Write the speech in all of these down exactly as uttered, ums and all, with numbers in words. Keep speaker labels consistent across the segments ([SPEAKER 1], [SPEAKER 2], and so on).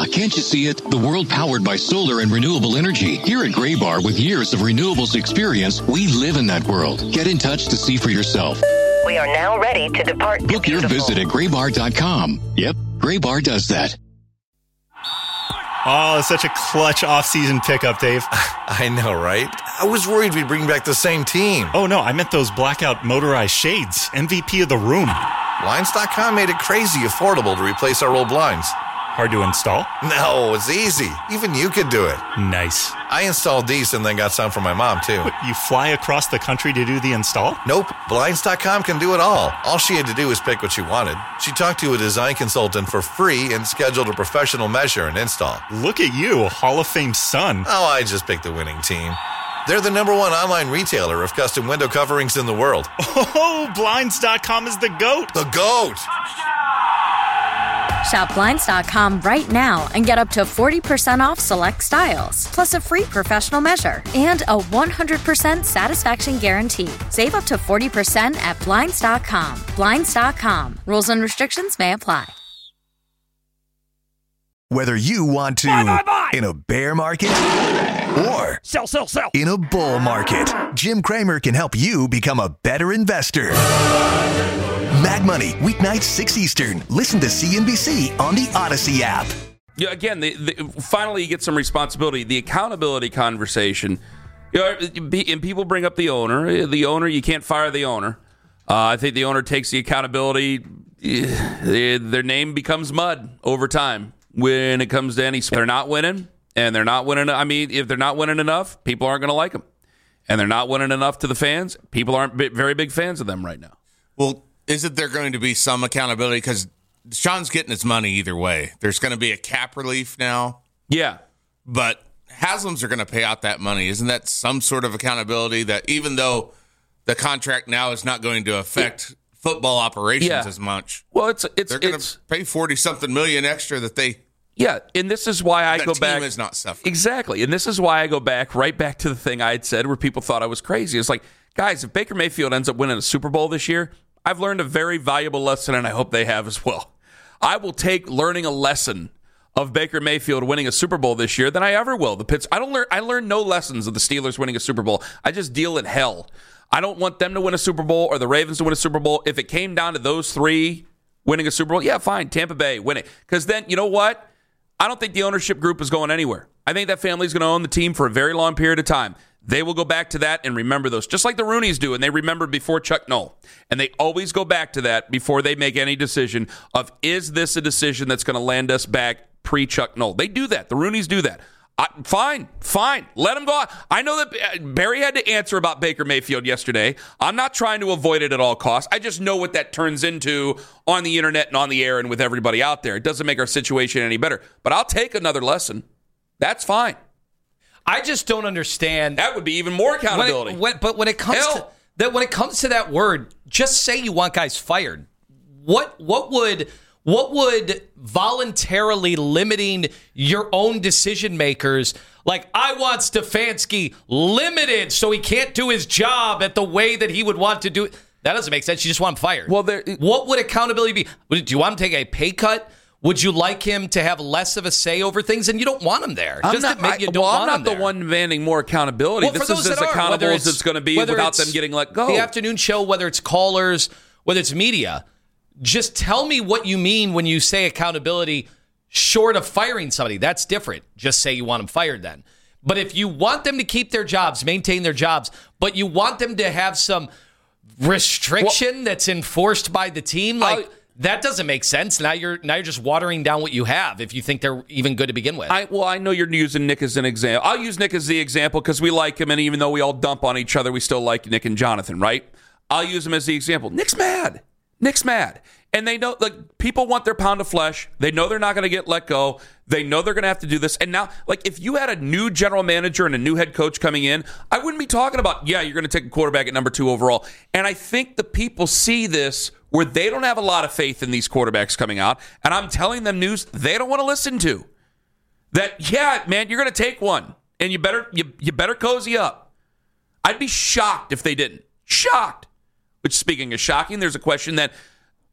[SPEAKER 1] can't you see it? The world powered by solar and renewable energy. Here at Graybar, with years of renewables experience, we live in that world. Get in touch to see for yourself.
[SPEAKER 2] We are now ready to depart.
[SPEAKER 1] Book your visit at graybar dot com. Yep, Graybar does that.
[SPEAKER 3] Oh, such a clutch off-season pickup, Dave.
[SPEAKER 4] I know, right? I was worried we'd bring back the same team.
[SPEAKER 3] Oh, no, I meant those blackout motorized shades. M V P of the room.
[SPEAKER 4] Blinds dot com made it crazy affordable to replace our old blinds.
[SPEAKER 3] Hard to install?
[SPEAKER 4] No, it's easy. Even you could do it.
[SPEAKER 3] Nice.
[SPEAKER 4] I installed these and then got some for my mom, too.
[SPEAKER 3] What, you fly across the country to do the install?
[SPEAKER 4] Nope. Blinds dot com can do it all. All she had to do was pick what she wanted. She talked to a design consultant for free and scheduled a professional measure and install.
[SPEAKER 3] Look at you, a Hall of Fame son.
[SPEAKER 4] Oh, I just picked the winning team. They're the number one online retailer of custom window coverings in the world.
[SPEAKER 3] Oh, Blinds dot com is the GOAT.
[SPEAKER 4] The GOAT!
[SPEAKER 5] Shop Blinds dot com right now and get up to forty percent off select styles, plus a free professional measure and a one hundred percent satisfaction guarantee. Save up to forty percent at Blinds dot com. Blinds dot com. Rules and restrictions may apply.
[SPEAKER 6] Whether you want to buy, buy, buy. in a bear market or
[SPEAKER 7] sell, sell, sell
[SPEAKER 6] in a bull market, Jim Cramer can help you become a better investor. Mad Money, weeknights six Eastern. Listen to C N B C on the Odyssey app.
[SPEAKER 8] Yeah, again, the, the, finally you get some responsibility. The accountability conversation. You know, and people bring up the owner. The owner, you can't fire the owner. Uh, I think the owner takes the accountability. Their name becomes mud over time when it comes to any. They're not winning, and they're not winning. I mean, if they're not winning enough, people aren't going to like them. And they're not winning enough to the fans. People aren't very big fans of them right now.
[SPEAKER 9] Well, isn't there going to be some accountability? Because Sean's getting his money either way. There's going to be a cap relief now.
[SPEAKER 8] Yeah.
[SPEAKER 9] But Haslam's are going to pay out that money. Isn't that some sort of accountability that even though the contract now is not going to affect it, football operations yeah. as much?
[SPEAKER 8] Well, it's it's
[SPEAKER 9] they're going to pay forty-something million extra that they...
[SPEAKER 8] Yeah, and this is why I
[SPEAKER 9] that
[SPEAKER 8] go
[SPEAKER 9] team
[SPEAKER 8] back...
[SPEAKER 9] is not suffering.
[SPEAKER 8] Exactly, and this is why I go back, right back to the thing I had said where people thought I was crazy. It's like, guys, if Baker Mayfield ends up winning a Super Bowl this year, I've learned a very valuable lesson, and I hope they have as well. I will take learning a lesson of Baker Mayfield winning a Super Bowl this year than I ever will. The Pitts, I don't learn. I learn no lessons of the Steelers winning a Super Bowl. I just deal in hell. I don't want them to win a Super Bowl or the Ravens to win a Super Bowl. If it came down to those three winning a Super Bowl, yeah, fine, Tampa Bay win it. Because then, you know what? I don't think the ownership group is going anywhere. I think that family's going to own the team for a very long period of time. They will go back to that and remember those, just like the Rooneys do, and they remembered before Chuck Noll. And they always go back to that before they make any decision of, is this a decision that's going to land us back pre-Chuck Noll? They do that. The Rooneys do that. I, fine, fine. Let them go. I know that Barry had to answer about Baker Mayfield yesterday. I'm not trying to avoid it at all costs. I just know what that turns into on the internet and on the air and with everybody out there. It doesn't make our situation any better. But I'll take another lesson. That's fine.
[SPEAKER 7] I just don't understand.
[SPEAKER 8] That would be even more accountability.
[SPEAKER 7] When it, when, but when it comes
[SPEAKER 8] Hell.
[SPEAKER 7] to that, when it comes to that word, just say you want guys fired. What what would what would voluntarily limiting your own decision makers, like I want Stefanski limited so he can't do his job at the way that he would want to do it? That doesn't make sense. You just want him fired.
[SPEAKER 8] Well, there,
[SPEAKER 7] what would accountability be? Do you want him to take a pay cut? Would you like him to have less of a say over things? And you don't want him there.
[SPEAKER 8] I'm
[SPEAKER 7] Just
[SPEAKER 8] not,
[SPEAKER 7] maybe you don't
[SPEAKER 8] well,
[SPEAKER 7] want
[SPEAKER 8] I'm not
[SPEAKER 7] him
[SPEAKER 8] the
[SPEAKER 7] there.
[SPEAKER 8] one demanding more accountability.
[SPEAKER 7] Well,
[SPEAKER 8] this
[SPEAKER 7] for
[SPEAKER 8] is
[SPEAKER 7] those
[SPEAKER 8] as
[SPEAKER 7] that are,
[SPEAKER 8] accountable
[SPEAKER 7] it's,
[SPEAKER 8] as it's going to be without them getting let go.
[SPEAKER 7] The afternoon show, whether it's callers, whether it's media, just tell me what you mean when you say accountability short of firing somebody. That's different. Just say you want them fired then. But if you want them to keep their jobs, maintain their jobs, but you want them to have some restriction well, that's enforced by the team, like... I'll, that doesn't make sense. Now you're now you're just watering down what you have if you think they're even good to begin with.
[SPEAKER 8] I, well, I know you're using Nick as an example. I'll use Nick as the example because we like him, and even though we all dump on each other, we still like Nick and Jonathan, right? I'll use him as the example. Nick's mad. Nick's mad. And they know, like, people want their pound of flesh. They know they're not going to get let go. They know they're going to have to do this. And now, like, if you had a new general manager and a new head coach coming in, I wouldn't be talking about, yeah, you're going to take a quarterback at number two overall. And I think the people see this where they don't have a lot of faith in these quarterbacks coming out. And I'm telling them news they don't want to listen to. That, yeah, man, you're going to take one. And you better you, you better cozy up. I'd be shocked if they didn't. Shocked. Which, speaking of shocking, there's a question that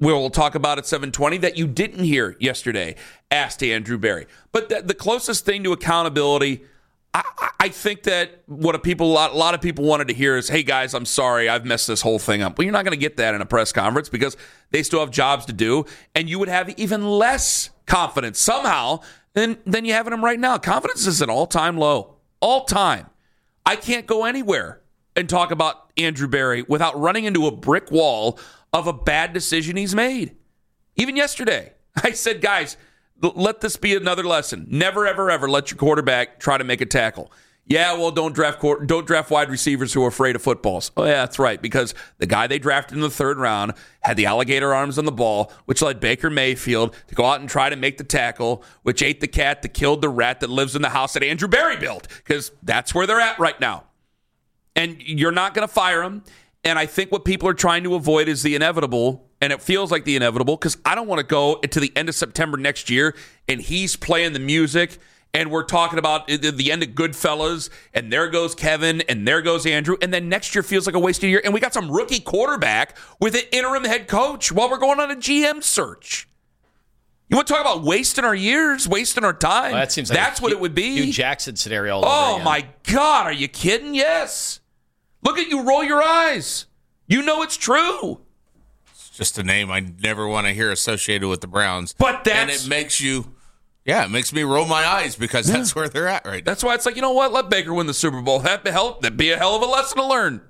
[SPEAKER 8] we'll talk about at seven twenty that you didn't hear yesterday, asked Andrew Berry. But the, the closest thing to accountability, I, I think that what a people a lot, a lot of people wanted to hear is, hey, guys, I'm sorry, I've messed this whole thing up. Well, you're not going to get that in a press conference because they still have jobs to do, and you would have even less confidence somehow than, than you have in them right now. Confidence is at an all-time low. All-time. I can't go anywhere and talk about Andrew Berry without running into a brick wall of a bad decision he's made. Even yesterday, I said, guys, let this be another lesson. Never, ever, ever let your quarterback try to make a tackle. Yeah, well, don't draft don't draft wide receivers who are afraid of footballs. Oh, yeah, that's right, because the guy they drafted in the third round had the alligator arms on the ball, which led Baker Mayfield to go out and try to make the tackle, which ate the cat that killed the rat that lives in the house that Andrew Berry built, because that's where they're at right now. And you're not going to fire him. And I think what people are trying to avoid is the inevitable, and it feels like the inevitable, because I don't want to go to the end of September next year and he's playing the music and we're talking about the end of Goodfellas, and there goes Kevin, and there goes Andrew, and then next year feels like a wasted year, and we got some rookie quarterback with an interim head coach while we're going on a G M search. You want to talk about wasting our years, wasting our time?
[SPEAKER 7] Well, that seems like
[SPEAKER 8] That's
[SPEAKER 7] a
[SPEAKER 8] what
[SPEAKER 7] Hugh,
[SPEAKER 8] it would be.
[SPEAKER 7] Hugh Jackson scenario all
[SPEAKER 8] Oh,
[SPEAKER 7] over again.
[SPEAKER 8] my God. Are you kidding? Yes. Look at you roll your eyes. You know it's true.
[SPEAKER 9] It's just a name I never want to hear associated with the Browns.
[SPEAKER 8] But that's...
[SPEAKER 9] And it makes you... Yeah, it makes me roll my eyes because
[SPEAKER 8] Yeah.
[SPEAKER 9] that's where they're at right now.
[SPEAKER 8] That's why it's like, you know what? Let Baker win the Super Bowl. That'd be, hell, that'd be a hell of a lesson to learn.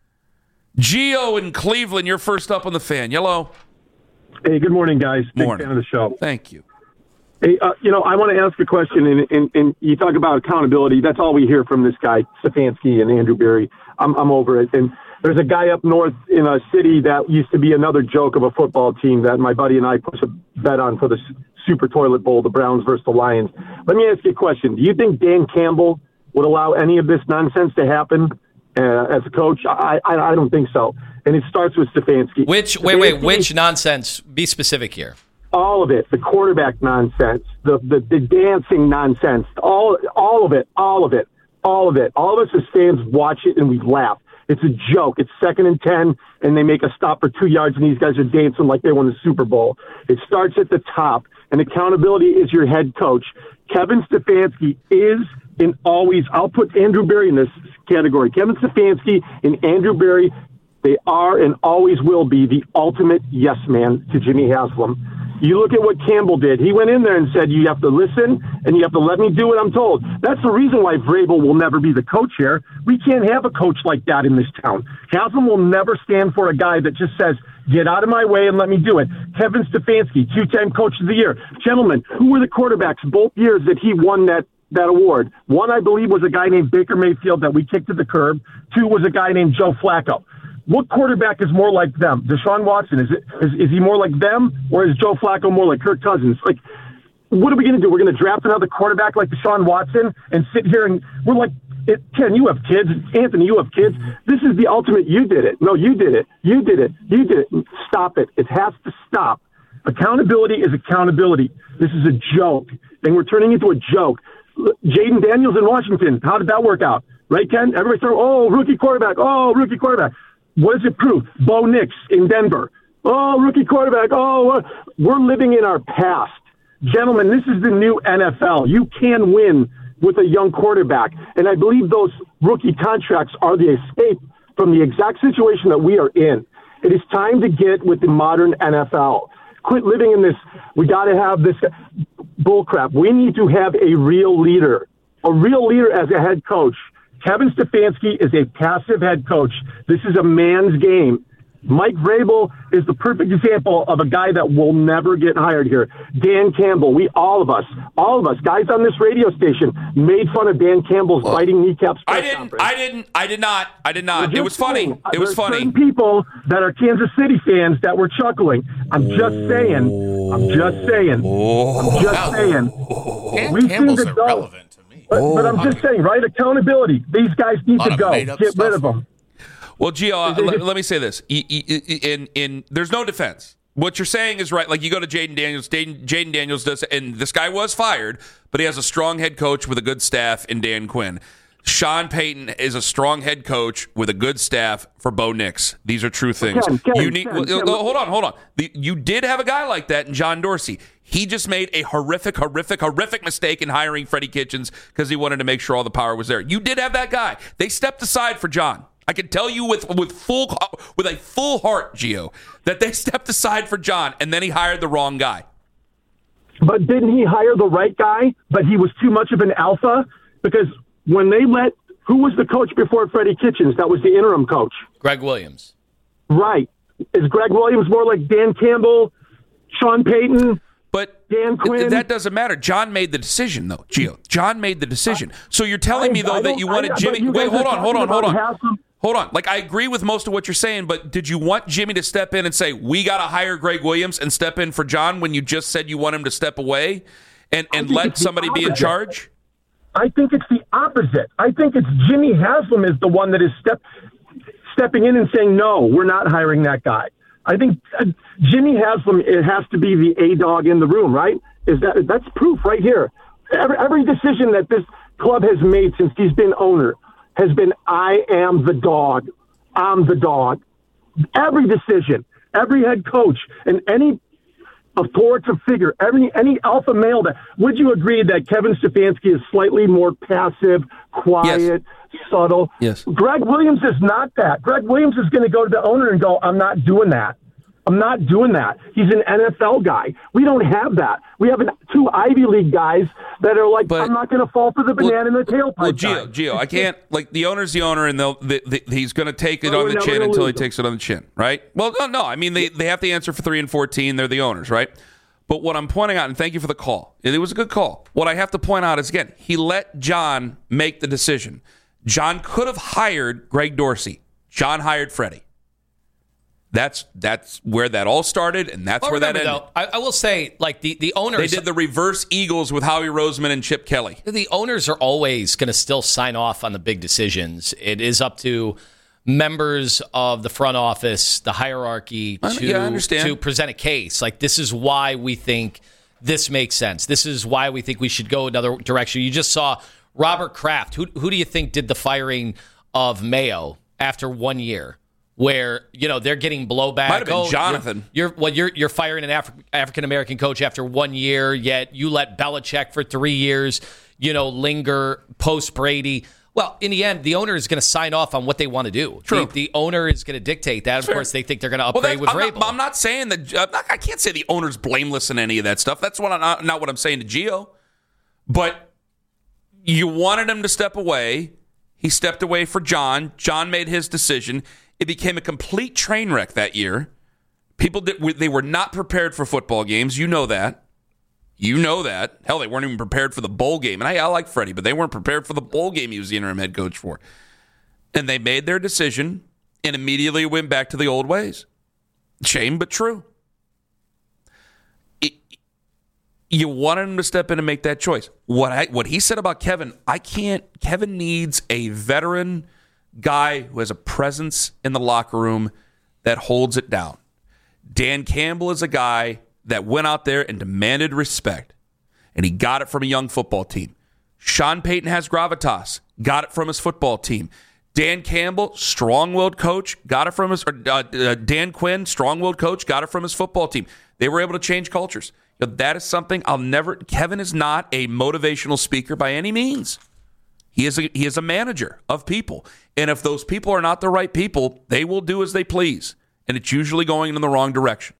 [SPEAKER 8] Gio in Cleveland, you're first up on the fan. Hello.
[SPEAKER 10] Hey, good morning, guys. Big
[SPEAKER 8] Morning.
[SPEAKER 10] fan of the show.
[SPEAKER 8] Thank you.
[SPEAKER 10] Hey, uh, you know, I want to ask a question, and, and, and you talk about accountability. That's all we hear from this guy, Stefanski and Andrew Berry. I'm, I'm over it. And there's a guy up north in a city that used to be another joke of a football team that my buddy and I put a bet on for the Super Toilet Bowl, the Browns versus the Lions. Let me ask you a question. Do you think Dan Campbell would allow any of this nonsense to happen uh, as a coach? I, I I don't think so. And it starts with Stefanski.
[SPEAKER 7] Which, wait, wait, which nonsense? Be specific here.
[SPEAKER 10] All of it, the quarterback nonsense, the, the the dancing nonsense, all all of it, all of it, all of it. All of us as fans watch it and we laugh. It's a joke. It's second and ten, and they make a stop for two yards, and these guys are dancing like they won the Super Bowl. It starts at the top, and accountability is your head coach. Kevin Stefanski is and always, I'll put Andrew Berry in this category. Kevin Stefanski and Andrew Berry, they are and always will be the ultimate yes man to Jimmy Haslam. You look at what Campbell did. He went in there and said, you have to listen and you have to let me do what I'm told. That's the reason why Vrabel will never be the coach here. We can't have a coach like that in this town. Haslam will never stand for a guy that just says, get out of my way and let me do it. Kevin Stefanski, two-time coach of the year. Gentlemen, who were the quarterbacks both years that he won that, that award? One, I believe, was a guy named Baker Mayfield that we kicked to the curb. Two was a guy named Joe Flacco. What quarterback is more like them? Deshaun Watson, is it is, is he more like them, or is Joe Flacco more like Kirk Cousins? Like, what are we going to do? We're going to draft another quarterback like Deshaun Watson and sit here and we're like, it, Ken, you have kids. Anthony, you have kids. This is the ultimate you did it. No, you did it. You did it. You did it. Stop it. It has to stop. Accountability is accountability. This is a joke, and we're turning into a joke. Jaden Daniels in Washington, how did that work out? Right, Ken? Everybody throw, oh, rookie quarterback. Oh, rookie quarterback. What does it prove? Bo Nix in Denver. Oh, rookie quarterback. Oh, we're living in our past. Gentlemen, this is the new N F L. You can win with a young quarterback. And I believe those rookie contracts are the escape from the exact situation that we are in. It is time to get with the modern N F L. Quit living in this, we got to have this bullcrap. We need to have a real leader, a real leader as a head coach. Kevin Stefanski is a passive head coach. This is a man's game. Mike Vrabel is the perfect example of a guy that will never get hired here. Dan Campbell, we, all of us, all of us, guys on this radio station made fun of Dan Campbell's well, biting kneecaps.
[SPEAKER 8] I didn't, conference. I didn't, I did not, I did not. It was funny.
[SPEAKER 10] Saying,
[SPEAKER 8] it was funny.
[SPEAKER 10] Certain people that are Kansas City fans that were chuckling. I'm just saying, I'm just saying, I'm just saying.
[SPEAKER 9] Dan we Campbell's irrelevant.
[SPEAKER 10] But, but I'm just saying, right? Accountability. These guys need to go. Get rid of them.
[SPEAKER 8] Well, Gio, uh, let, let me say this. In, in, there's no defense. What you're saying is right. Like, you go to Jaden Daniels. Jaden Daniels does, and this guy was fired, but he has a strong head coach with a good staff in Dan Quinn. Sean Payton is a strong head coach with a good staff for Bo Nix. These are true things.
[SPEAKER 10] Ken, Ken,
[SPEAKER 8] you need.
[SPEAKER 10] Ken,
[SPEAKER 8] well,
[SPEAKER 10] Ken,
[SPEAKER 8] hold on, hold on. The, you did have a guy like that in John Dorsey. He just made a horrific, horrific, horrific mistake in hiring Freddie Kitchens because he wanted to make sure all the power was there. You did have that guy. They stepped aside for John. I can tell you with with full with a full heart, Gio, that they stepped aside for John, and then he hired the wrong guy.
[SPEAKER 10] But didn't he hire the right guy? But he was too much of an alpha because when they let who was the coach before Freddie Kitchens? That was the interim coach.
[SPEAKER 7] Greg Williams.
[SPEAKER 10] Right. Is Greg Williams more like Dan Campbell, Sean Payton?
[SPEAKER 8] But
[SPEAKER 10] Dan Quinn?
[SPEAKER 8] that doesn't matter. John made the decision, though, Gio. John made the decision. So you're telling
[SPEAKER 10] I,
[SPEAKER 8] me, though,
[SPEAKER 10] I
[SPEAKER 8] that you wanted
[SPEAKER 10] I,
[SPEAKER 8] Jimmy.
[SPEAKER 10] You
[SPEAKER 8] Wait, hold
[SPEAKER 10] are
[SPEAKER 8] on, hold on, hold on.
[SPEAKER 10] Haslam.
[SPEAKER 8] Hold on. Like, I agree with most of what you're saying, but did you want Jimmy to step in and say, we got to hire Greg Williams and step in for John when you just said you want him to step away and, and let somebody be in charge?
[SPEAKER 10] I think it's the opposite. I think it's Jimmy Haslam is the one that is step, stepping in and saying, no, we're not hiring that guy. I think uh, Jimmy Haslam, it has to be the A-dog in the room, right? Is that That's proof right here. Every, every decision that this club has made since he's been owner has been, I am the dog. I'm the dog. Every decision, every head coach, and any authoritative figure, every any alpha male. That would you agree that Kevin Stefanski is slightly more passive, quiet, yes. subtle?
[SPEAKER 8] Yes.
[SPEAKER 10] Greg Williams is not that. Greg Williams is going to go to the owner and go, I'm not doing that. I'm not doing that. He's an N F L guy. We don't have that. We have an, two Ivy League guys that are like, but, I'm not going to fall for the banana well, in the tailpipe.
[SPEAKER 8] Well, Gio, Gio, I can't, like, the owner's the owner, and they'll, the, the, he's going to take it
[SPEAKER 10] oh,
[SPEAKER 8] on the chin until he
[SPEAKER 10] them.
[SPEAKER 8] takes it on the chin, right? Well, no, no. I mean, they, they have to answer for three and fourteen. They're the owners, right? But what I'm pointing out, and thank you for the call, it was a good call. What I have to point out is, again, he let John make the decision. John could have hired Greg Dorsey. John hired Freddie. That's that's where that all started, and that's
[SPEAKER 7] well,
[SPEAKER 8] where
[SPEAKER 7] remember,
[SPEAKER 8] that ended.
[SPEAKER 7] Though, I, I will say, like, the, the owners...
[SPEAKER 8] They did the reverse Eagles with Howie Roseman and Chip Kelly.
[SPEAKER 7] The owners are always going to still sign off on the big decisions. It is up to members of the front office, the hierarchy, to,
[SPEAKER 8] yeah, I understand.
[SPEAKER 7] to present a case. Like, this is why we think this makes sense. This is why we think we should go another direction. You just saw Robert Kraft. Who, who do you think did the firing of Mayo after one year? Where, you know, they're getting blowback.
[SPEAKER 8] Might have been
[SPEAKER 7] oh,
[SPEAKER 8] Jonathan.
[SPEAKER 7] You're, you're well. You're you're firing an Afri- African American coach after one year. Yet you let Belichick for three years. You know, linger post Brady. Well, in the end, the owner is going to sign off on what they want to do.
[SPEAKER 8] True.
[SPEAKER 7] The, the owner is going to dictate that. Of
[SPEAKER 8] Fair.
[SPEAKER 7] course, they think they're going to upgrade
[SPEAKER 8] well,
[SPEAKER 7] with
[SPEAKER 8] I'm
[SPEAKER 7] Vrabel.
[SPEAKER 8] Not, I'm not saying that. I'm not, I can't say the owner's blameless in any of that stuff. That's what I'm not, not what I'm saying to Gio. But you wanted him to step away. He stepped away for John. John made his decision. It became a complete train wreck that year. People did, they were not prepared for football games. You know that. You know that. Hell, they weren't even prepared for the bowl game. And I, I like Freddie, but they weren't prepared for the bowl game he was the interim head coach for. And they made their decision and immediately went back to the old ways. Shame, but true. It, you wanted him to step in and make that choice. What I, what he said about Kevin, I can't. Kevin needs a veteran guy who has a presence in the locker room that holds it down. Dan Campbell is a guy that went out there and demanded respect, and he got it from a young football team. Sean Payton has gravitas, got it from his football team. Dan Campbell, strong-willed coach, got it from his. Or, uh, uh, Dan Quinn, strong-willed coach, got it from his football team. They were able to change cultures. You know, that is something I'll never. Kevin is not a motivational speaker by any means. He is a, he is a manager of people. And if those people are not the right people, they will do as they please. And it's usually going in the wrong direction.